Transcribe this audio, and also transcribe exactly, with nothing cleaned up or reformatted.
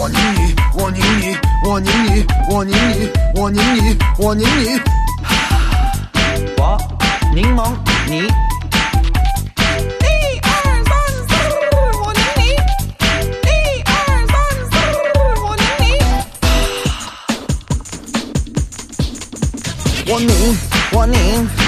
我拧你，我拧你，我拧你，我拧你，我拧你，我拧你。 我柠檬你。 一二三四，我拧你。一二三四，我拧你。 我拧，我拧。